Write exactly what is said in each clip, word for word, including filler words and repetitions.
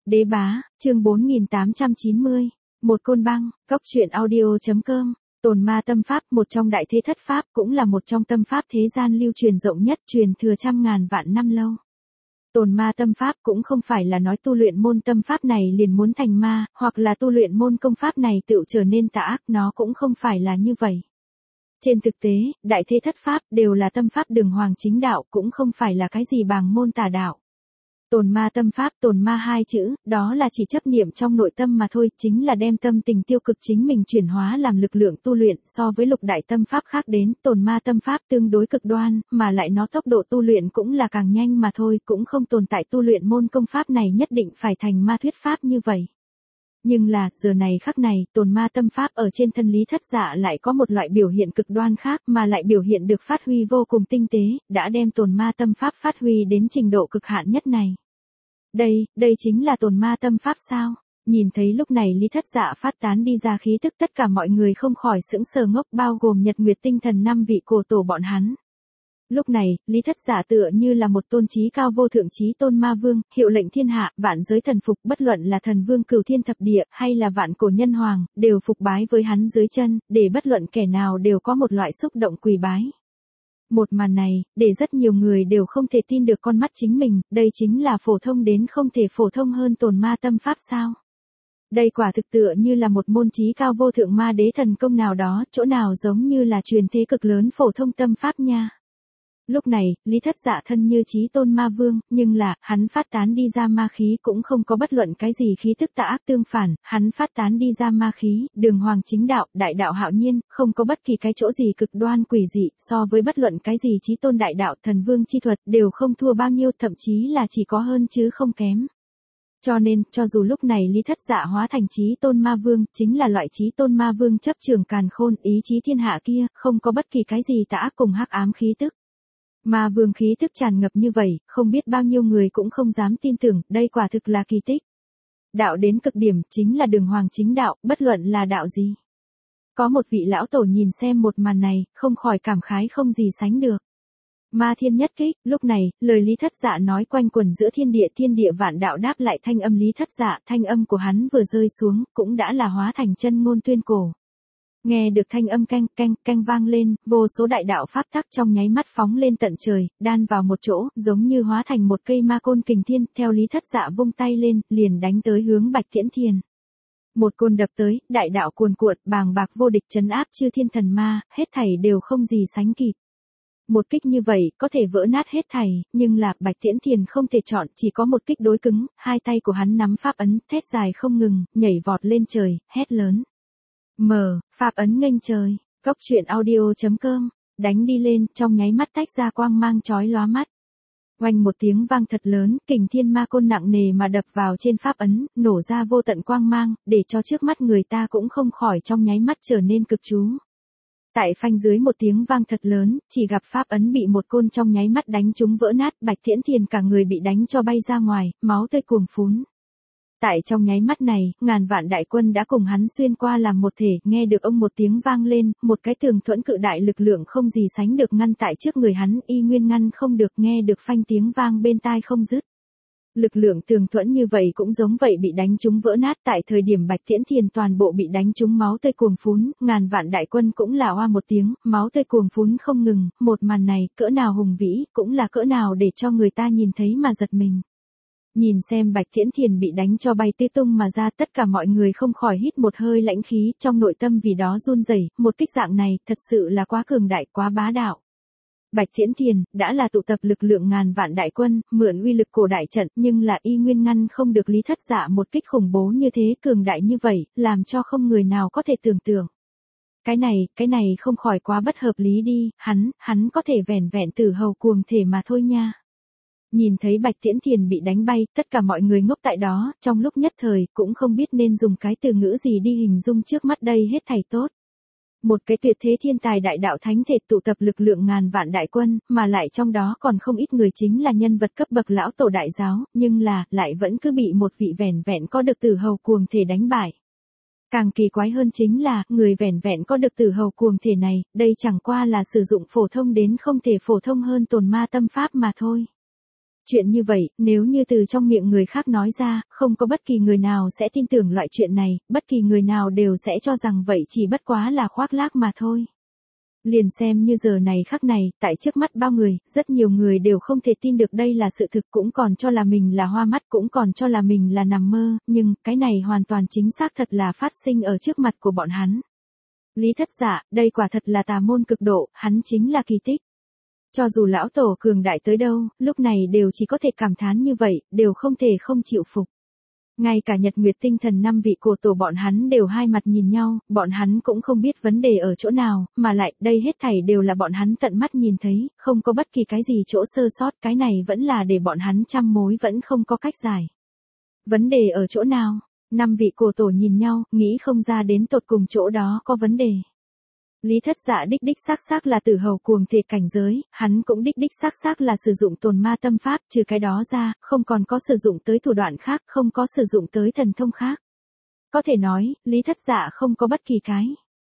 Đế bá, chương bốn nghìn tám trăm chín mươi. Một côn băng, cốc truyện audio.com. Tồn ma tâm pháp, một trong đại thế thất pháp, cũng là một trong tâm pháp thế gian lưu truyền rộng nhất, truyền thừa trăm ngàn vạn năm lâu. Tồn ma tâm pháp cũng không phải là nói tu luyện môn tâm pháp này liền muốn thành ma, hoặc là tu luyện môn công pháp này tự trở nên tà ác, nó cũng không phải là như vậy. Trên thực tế, đại thế thất pháp đều là tâm pháp đường hoàng chính đạo, cũng không phải là cái gì bàng môn tà đạo. Tồn ma tâm pháp, tồn ma hai chữ, đó là chỉ chấp niệm trong nội tâm mà thôi, chính là đem tâm tình tiêu cực chính mình chuyển hóa làm lực lượng tu luyện. So với lục đại tâm pháp khác đến, tồn ma tâm pháp tương đối cực đoan, mà lại nó tốc độ tu luyện cũng là càng nhanh mà thôi, cũng không tồn tại tu luyện môn công pháp này nhất định phải thành ma thuyết pháp như vậy. Nhưng là, giờ này khắc này, tồn ma tâm pháp ở trên thân Lý Thất Dạ lại có một loại biểu hiện cực đoan khác, mà lại biểu hiện được phát huy vô cùng tinh tế, đã đem tồn ma tâm pháp phát huy đến trình độ cực hạn nhất này. Đây, đây chính là tồn ma tâm pháp sao? Nhìn thấy lúc này Lý Thất Dạ phát tán đi ra khí tức, tất cả mọi người không khỏi sững sờ ngốc, bao gồm Nhật Nguyệt Tinh Thần năm vị cổ tổ bọn hắn. Lúc này, Lý Thất Dạ tựa như là một tôn trí cao vô thượng chí tôn ma vương, hiệu lệnh thiên hạ, vạn giới thần phục, bất luận là thần vương cửu thiên thập địa, hay là vạn cổ nhân hoàng, đều phục bái với hắn dưới chân, để bất luận kẻ nào đều có một loại xúc động quỳ bái. Một màn này, để rất nhiều người đều không thể tin được con mắt chính mình, đây chính là phổ thông đến không thể phổ thông hơn tồn ma tâm pháp sao? Đây quả thực tựa như là một môn chí cao vô thượng ma đế thần công nào đó, chỗ nào giống như là truyền thế cực lớn phổ thông tâm pháp nha. Lúc này, Lý Thất Dạ thân như chí tôn ma vương, nhưng là, hắn phát tán đi ra ma khí cũng không có bất luận cái gì khí tức tà ác tương phản, hắn phát tán đi ra ma khí, đường hoàng chính đạo, đại đạo hạo nhiên, không có bất kỳ cái chỗ gì cực đoan quỷ dị, so với bất luận cái gì chí tôn đại đạo, thần vương chi thuật, đều không thua bao nhiêu, thậm chí là chỉ có hơn chứ không kém. Cho nên, cho dù lúc này Lý Thất Dạ hóa thành chí tôn ma vương, chính là loại chí tôn ma vương chấp trường càn khôn, ý chí thiên hạ kia, không có bất kỳ cái gì tà ác cùng hắc ám khí tức. Ma vương khí tức tràn ngập như vậy, không biết bao nhiêu người cũng không dám tin tưởng, đây quả thực là kỳ tích. Đạo đến cực điểm, chính là đường hoàng chính đạo, bất luận là đạo gì. Có một vị lão tổ nhìn xem một màn này, không khỏi cảm khái không gì sánh được. Ma thiên nhất kích, lúc này, lời Lý Thất Dạ nói quanh quẩn giữa thiên địa thiên địa vạn đạo đáp lại thanh âm Lý Thất Dạ, thanh âm của hắn vừa rơi xuống, cũng đã là hóa thành chân ngôn tuyên cổ. Nghe được thanh âm canh canh canh vang lên, vô số đại đạo pháp tắc trong nháy mắt phóng lên tận trời, đan vào một chỗ, giống như hóa thành một cây ma côn kình thiên, theo Lý Thất Dạ vung tay lên, liền đánh tới hướng Bạch Tiễn Thiền. Một côn đập tới, đại đạo cuồn cuộn, bàng bạc vô địch trấn áp chư thiên thần ma, hết thảy đều không gì sánh kịp. Một kích như vậy, có thể vỡ nát hết thảy, nhưng là, Bạch Tiễn Thiền không thể chọn, chỉ có một kích đối cứng, hai tay của hắn nắm pháp ấn, thét dài không ngừng, nhảy vọt lên trời, hét lớn. Mở, pháp ấn nghênh trời, cốc truyện audio.com, đánh đi lên, trong nháy mắt tách ra quang mang chói lóa mắt. Oanh một tiếng vang thật lớn, kình thiên ma côn nặng nề mà đập vào trên pháp ấn, nổ ra vô tận quang mang, để cho trước mắt người ta cũng không khỏi trong nháy mắt trở nên cực chú. Tại phanh dưới một tiếng vang thật lớn, chỉ gặp pháp ấn bị một côn trong nháy mắt đánh trúng vỡ nát, Bạch Tiễn Thiền cả người bị đánh cho bay ra ngoài, máu tươi cuồng phún. Tại trong nháy mắt này, ngàn vạn đại quân đã cùng hắn xuyên qua làm một thể, nghe được ông một tiếng vang lên, một cái tường thuẫn cự đại lực lượng không gì sánh được ngăn tại trước người hắn, y nguyên ngăn không được, nghe được phanh tiếng vang bên tai không dứt. Lực lượng tường thuẫn như vậy cũng giống vậy bị đánh trúng vỡ nát, tại thời điểm Bạch Tiễn Thiền toàn bộ bị đánh trúng máu tươi cuồng phún, ngàn vạn đại quân cũng là oa một tiếng, máu tươi cuồng phún không ngừng, một màn này, cỡ nào hùng vĩ, cũng là cỡ nào để cho người ta nhìn thấy mà giật mình. Nhìn xem Bạch Tiễn Thiền bị đánh cho bay tứ tung mà ra, tất cả mọi người không khỏi hít một hơi lãnh khí, trong nội tâm vì đó run rẩy, một kích dạng này, thật sự là quá cường đại, quá bá đạo. Bạch Tiễn Thiền, đã là tụ tập lực lượng ngàn vạn đại quân, mượn uy lực cổ đại trận, nhưng là y nguyên ngăn không được Lý Thất Dạ một kích khủng bố như thế, cường đại như vậy, làm cho không người nào có thể tưởng tượng. Cái này, cái này không khỏi quá bất hợp lý đi, hắn, hắn có thể vẻn vẹn tử hầu cuồng thể mà thôi nha. Nhìn thấy Bạch Tiễn Thiền bị đánh bay, tất cả mọi người ngốc tại đó, trong lúc nhất thời, cũng không biết nên dùng cái từ ngữ gì đi hình dung trước mắt đây hết thảy tốt. Một cái tuyệt thế thiên tài đại đạo thánh thể tụ tập lực lượng ngàn vạn đại quân, mà lại trong đó còn không ít người chính là nhân vật cấp bậc lão tổ đại giáo, nhưng là, lại vẫn cứ bị một vị vẻn vẹn có được tử hầu cuồng thể đánh bại. Càng kỳ quái hơn chính là, người vẻn vẹn có được tử hầu cuồng thể này, đây chẳng qua là sử dụng phổ thông đến không thể phổ thông hơn tồn ma tâm pháp mà thôi. Chuyện như vậy, nếu như từ trong miệng người khác nói ra, không có bất kỳ người nào sẽ tin tưởng loại chuyện này, bất kỳ người nào đều sẽ cho rằng vậy chỉ bất quá là khoác lác mà thôi. Liền xem như giờ này khắc này, tại trước mắt bao người, rất nhiều người đều không thể tin được đây là sự thực, cũng còn cho là mình là hoa mắt, cũng còn cho là mình là nằm mơ, nhưng cái này hoàn toàn chính xác thật là phát sinh ở trước mặt của bọn hắn. Lý Thất Dạ, đây quả thật là tà môn cực độ, hắn chính là kỳ tích. Cho dù lão tổ cường đại tới đâu, lúc này đều chỉ có thể cảm thán như vậy, đều không thể không chịu phục. Ngay cả Nhật Nguyệt Tinh Thần năm vị cổ tổ bọn hắn đều hai mặt nhìn nhau, bọn hắn cũng không biết vấn đề ở chỗ nào, mà lại, đây hết thảy đều là bọn hắn tận mắt nhìn thấy, không có bất kỳ cái gì chỗ sơ sót, cái này vẫn là để bọn hắn trăm mối vẫn không có cách giải. Vấn đề ở chỗ nào? Năm vị cổ tổ nhìn nhau, nghĩ không ra đến tột cùng chỗ đó có vấn đề. Lý Thất Dạ đích đích xác xác là tử hầu cuồng thể cảnh giới, hắn cũng đích đích xác xác là sử dụng tồn ma tâm pháp, trừ cái đó ra, không còn có sử dụng tới thủ đoạn khác, không có sử dụng tới thần thông khác. Có thể nói, Lý Thất Dạ không có bất kỳ cái.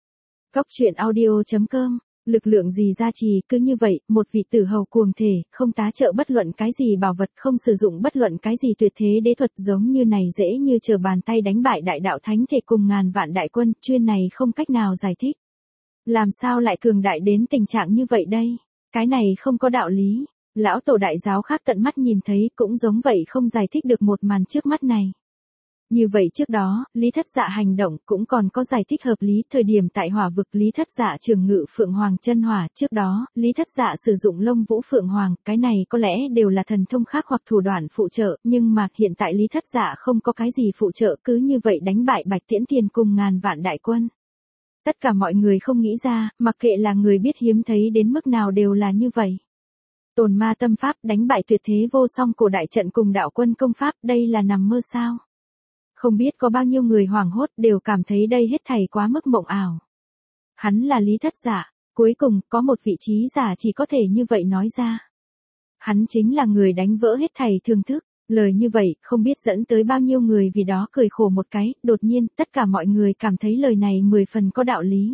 Góc truyện audio chấm com, lực lượng gì gia trì, cứ như vậy, một vị tử hầu cuồng thể, không tá trợ bất luận cái gì bảo vật, không sử dụng bất luận cái gì tuyệt thế đế thuật giống như này dễ như trở bàn tay đánh bại đại đạo thánh thể cùng ngàn vạn đại quân, chuyên này không cách nào giải thích. Làm sao lại cường đại đến tình trạng như vậy đây? Cái này không có đạo lý. Lão tổ đại giáo khác tận mắt nhìn thấy cũng giống vậy không giải thích được một màn trước mắt này. Như vậy trước đó, Lý Thất Dạ hành động cũng còn có giải thích hợp lý, thời điểm tại hỏa vực Lý Thất Dạ trường ngự Phượng Hoàng chân hỏa, trước đó, Lý Thất Dạ sử dụng lông vũ Phượng Hoàng, cái này có lẽ đều là thần thông khác hoặc thủ đoạn phụ trợ, nhưng mà hiện tại Lý Thất Dạ không có cái gì phụ trợ, cứ như vậy đánh bại Bạch Tiễn Tiền cùng ngàn vạn đại quân. Tất cả mọi người không nghĩ ra, mặc kệ là người biết hiếm thấy đến mức nào đều là như vậy. Tồn ma tâm pháp đánh bại tuyệt thế vô song cổ đại trận cùng đạo quân công pháp, đây là nằm mơ sao? Không biết có bao nhiêu người hoảng hốt đều cảm thấy đây hết thảy quá mức mộng ảo. Hắn là Lý Thất Dạ, cuối cùng có một vị trí giả chỉ có thể như vậy nói ra. Hắn chính là người đánh vỡ hết thảy thường thức. Lời như vậy, không biết dẫn tới bao nhiêu người vì đó cười khổ một cái, đột nhiên, tất cả mọi người cảm thấy lời này mười phần có đạo lý.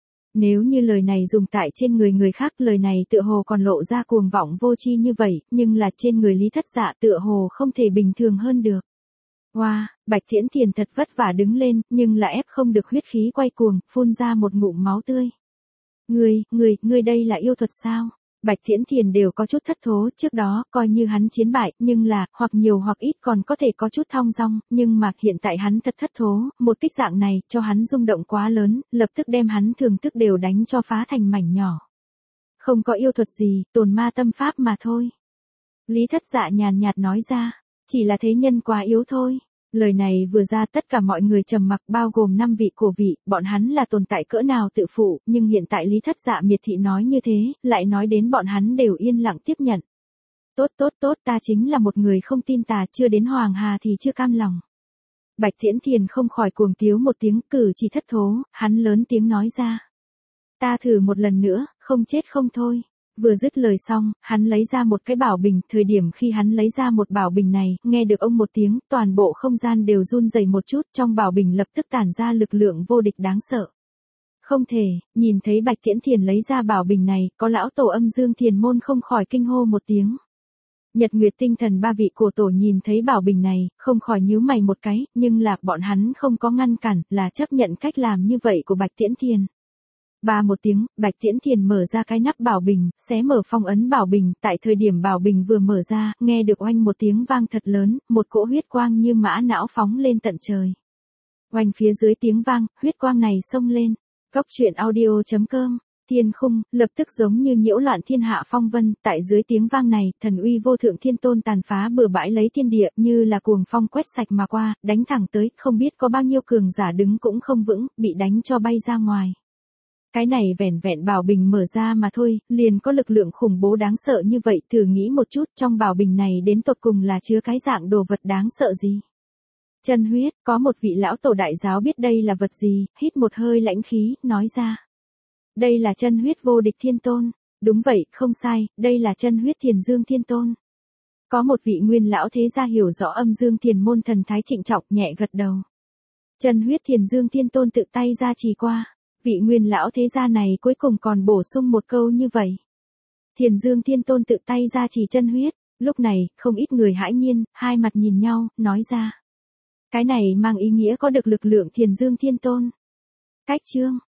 Nếu như lời này dùng tại trên người người khác, lời này tựa hồ còn lộ ra cuồng vọng vô tri như vậy, nhưng là trên người Lý Thất Dạ tựa hồ không thể bình thường hơn được. Wow, Bạch Tiễn Thiền thật vất vả đứng lên, nhưng là ép không được huyết khí quay cuồng, phun ra một ngụm máu tươi. Ngươi, ngươi, ngươi đây là yêu thuật sao? Bạch Tiễn Thiền đều có chút thất thố, trước đó, coi như hắn chiến bại, nhưng là, hoặc nhiều hoặc ít còn có thể có chút thong dong, nhưng mà, hiện tại hắn thật thất thố, một kích dạng này, cho hắn rung động quá lớn, lập tức đem hắn thường tức đều đánh cho phá thành mảnh nhỏ. Không có yêu thuật gì, tồn ma tâm pháp mà thôi. Lý Thất Dạ nhàn nhạt nói ra, chỉ là thế nhân quá yếu thôi. Lời này vừa ra tất cả mọi người trầm mặc bao gồm năm vị cổ vị, bọn hắn là tồn tại cỡ nào tự phụ, nhưng hiện tại Lý Thất Dạ miệt thị nói như thế, lại nói đến bọn hắn đều yên lặng tiếp nhận. Tốt tốt tốt, ta chính là một người không tin tà, chưa đến Hoàng Hà thì chưa cam lòng. Bạch Tiễn Thiền không khỏi cuồng tiếu một tiếng, cử chỉ thất thố, hắn lớn tiếng nói ra. Ta thử một lần nữa, không chết không thôi. Vừa dứt lời xong, hắn lấy ra một cái bảo bình, thời điểm khi hắn lấy ra một bảo bình này, nghe được ông một tiếng, toàn bộ không gian đều run rẩy một chút, trong bảo bình lập tức tản ra lực lượng vô địch đáng sợ. Không thể, nhìn thấy Bạch Tiễn Thiền lấy ra bảo bình này, có lão tổ Âm Dương Thiền môn không khỏi kinh hô một tiếng. Nhật Nguyệt Tinh Thần ba vị cổ tổ nhìn thấy bảo bình này, không khỏi nhíu mày một cái, nhưng là bọn hắn không có ngăn cản, là chấp nhận cách làm như vậy của Bạch Tiễn Thiền. Ba một tiếng, Bạch Tiễn Thiền mở ra cái nắp bảo bình, xé mở phong ấn bảo bình, tại thời điểm bảo bình vừa mở ra, nghe được oanh một tiếng vang thật lớn, một cỗ huyết quang như mã não phóng lên tận trời. Oanh phía dưới tiếng vang, huyết quang này xông lên. Góc truyện audio chấm com, thiên khung, lập tức giống như nhiễu loạn thiên hạ phong vân, tại dưới tiếng vang này, thần uy vô thượng thiên tôn tàn phá bừa bãi lấy thiên địa, như là cuồng phong quét sạch mà qua, đánh thẳng tới, không biết có bao nhiêu cường giả đứng cũng không vững, bị đánh cho bay ra ngoài. Cái này vẻn vẹn bảo bình mở ra mà thôi, liền có lực lượng khủng bố đáng sợ như vậy, thử nghĩ một chút, trong bảo bình này đến tột cùng là chứa cái dạng đồ vật đáng sợ gì. Chân huyết, có một vị lão tổ đại giáo biết đây là vật gì, hít một hơi lãnh khí, nói ra. Đây là chân huyết vô địch thiên tôn. Đúng vậy, không sai, đây là chân huyết thiền dương thiên tôn. Có một vị nguyên lão thế gia hiểu rõ Âm Dương Thiền môn thần thái trịnh trọng nhẹ gật đầu. Chân huyết thiền dương thiên tôn tự tay ra trì qua. Vị nguyên lão thế gia này cuối cùng còn bổ sung một câu như vậy. Thiền Dương Thiên Tôn tự tay ra chỉ chân huyết, Lúc này, không ít người hãi nhiên, hai mặt nhìn nhau, nói ra. Cái này mang ý nghĩa có được lực lượng Thiền Dương Thiên Tôn. Cách chương